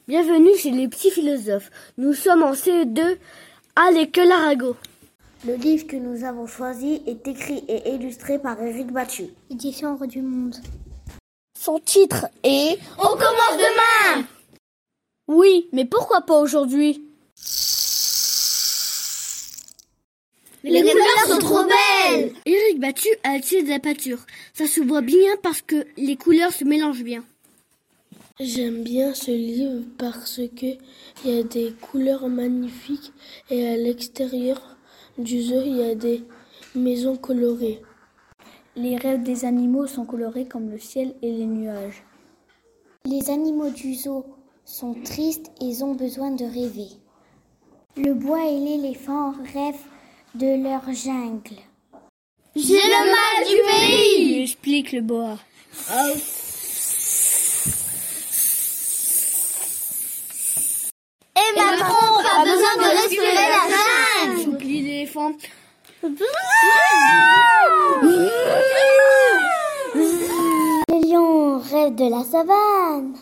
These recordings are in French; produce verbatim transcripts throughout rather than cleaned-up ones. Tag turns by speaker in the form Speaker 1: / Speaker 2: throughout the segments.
Speaker 1: Bienvenue chez les petits philosophes. Nous sommes en C E deux à l'école Arago.
Speaker 2: Le livre que nous avons choisi est écrit et illustré par Éric Battu.
Speaker 3: Édition Rue du Monde.
Speaker 1: Son titre est « On commence demain !» Oui, mais pourquoi pas aujourd'hui?
Speaker 3: Les, les couleurs sont trop belles.
Speaker 1: Éric Battu a utilisé de la peinture. Ça se voit bien parce que les couleurs se mélangent bien.
Speaker 4: J'aime bien ce livre parce que il y a des couleurs magnifiques et à l'extérieur du zoo il y a des maisons colorées.
Speaker 3: Les rêves des animaux sont colorés comme le ciel et les nuages.
Speaker 2: Les animaux du zoo sont tristes et ils ont besoin de rêver. Le bois et l'éléphant rêvent de leur jungle.
Speaker 3: J'ai le mal du pays,
Speaker 1: explique le boa. Oh.
Speaker 3: Et ma trompe a besoin de respirer la jungle.
Speaker 1: Souplie l'éléphant.
Speaker 2: Le lion rêve de la savane.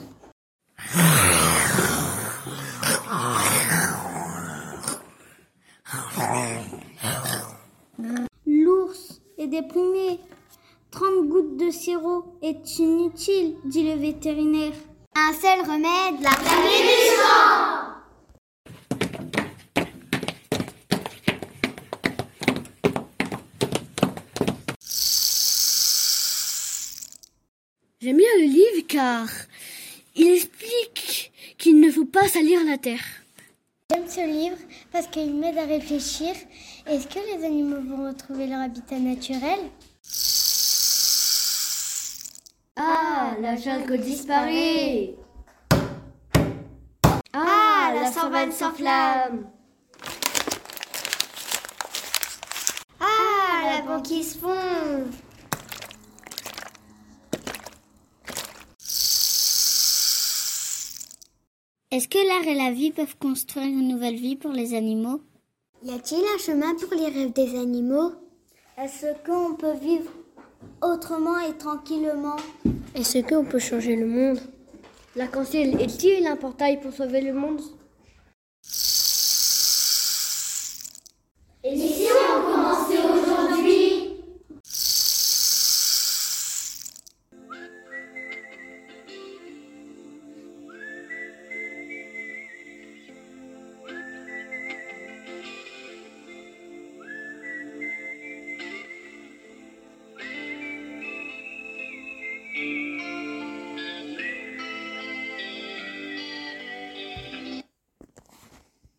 Speaker 3: L'ours est déprimé. Trente gouttes de sirop est inutile, dit le vétérinaire.
Speaker 2: Un seul remède, la famille du sang.
Speaker 1: J'aime bien le livre car il explique qu'il ne faut pas salir la terre.
Speaker 3: J'aime ce livre parce qu'il m'aide à réfléchir. Est-ce que les animaux vont retrouver leur habitat naturel?
Speaker 1: Ah, la jungle disparaît.
Speaker 3: Ah, la savane s'enflamme.
Speaker 2: Ah, la banquise fond.
Speaker 3: Est-ce que l'art et la vie peuvent construire une nouvelle vie pour les animaux?
Speaker 2: Y a-t-il un chemin pour les rêves des animaux? Est-ce qu'on peut vivre autrement et tranquillement?
Speaker 4: Est-ce qu'on peut changer le monde?
Speaker 1: L'arc-en-ciel est-il un portail pour sauver le monde?
Speaker 2: Et si on commençait aujourd'hui?